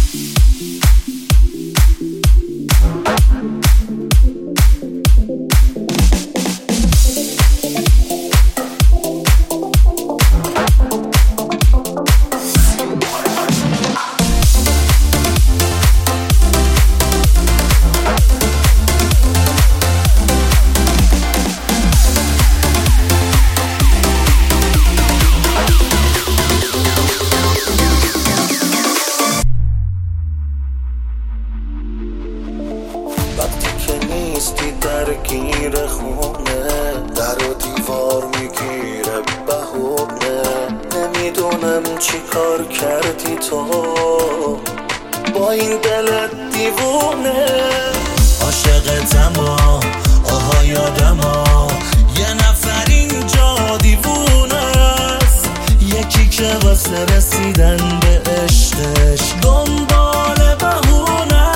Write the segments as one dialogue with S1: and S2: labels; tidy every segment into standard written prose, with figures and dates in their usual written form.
S1: درگیر خونه در و دیوار میگیره بهونه نمیدونم چی کار کردی تو با این دلت دیوونه عاشقتم آها یادم یه نفر اینجا دیوونه است یکی که واسه رسیدن به عشقش دنبال بهونه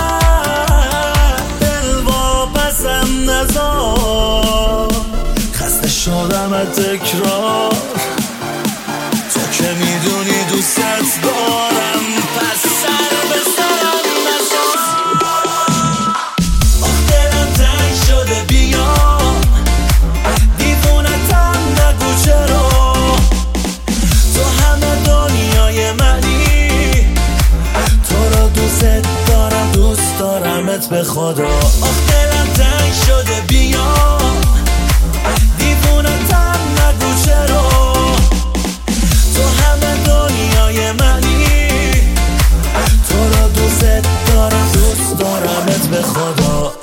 S1: خسته شدم از تکرار تو که میدونی دوستت دارم پس سر به سرم نزار آخ دلم تنگ شده بیا دیوونتم نگو چرا تو همه دنیای منی تو رو دوست دارمت به خدا آخ دلم تنگ شده بیا دیوونتم نگو چرا تو همه دنیای منی تو رو دوست دارمت به خدا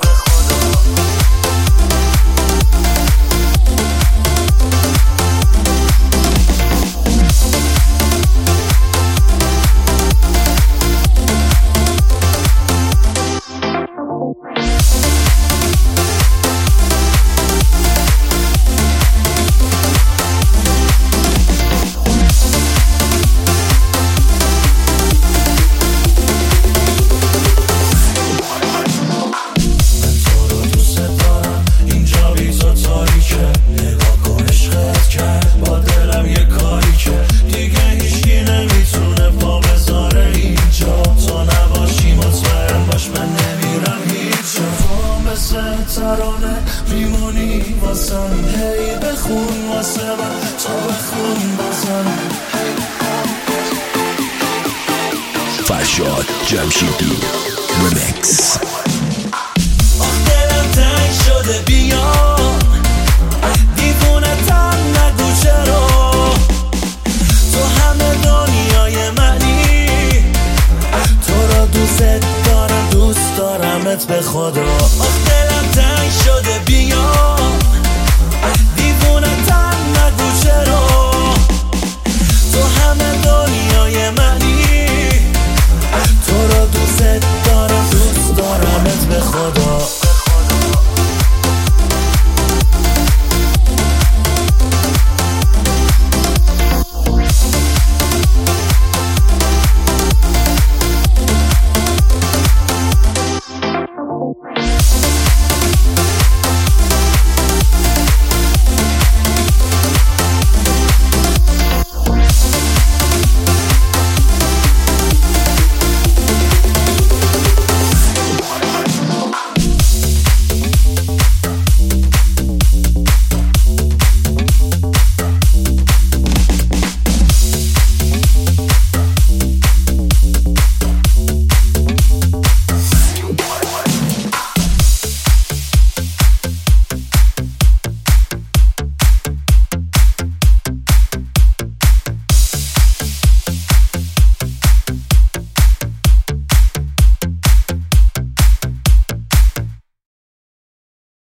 S1: ترانه میمونی واسم هی بخون واسه من تا بخون بازم
S2: فرشاد جمشیدی ریمیکس
S1: آخ دلم تنگ شده بیا دیوونتم نگو چرا تو همه دنیای منی تو رو دوست دارمت به خدا آخ دلم تنگ شده بیا دیوونتم نگو چرا تو همه دنیای منی تو رو دوست دارمت به خدا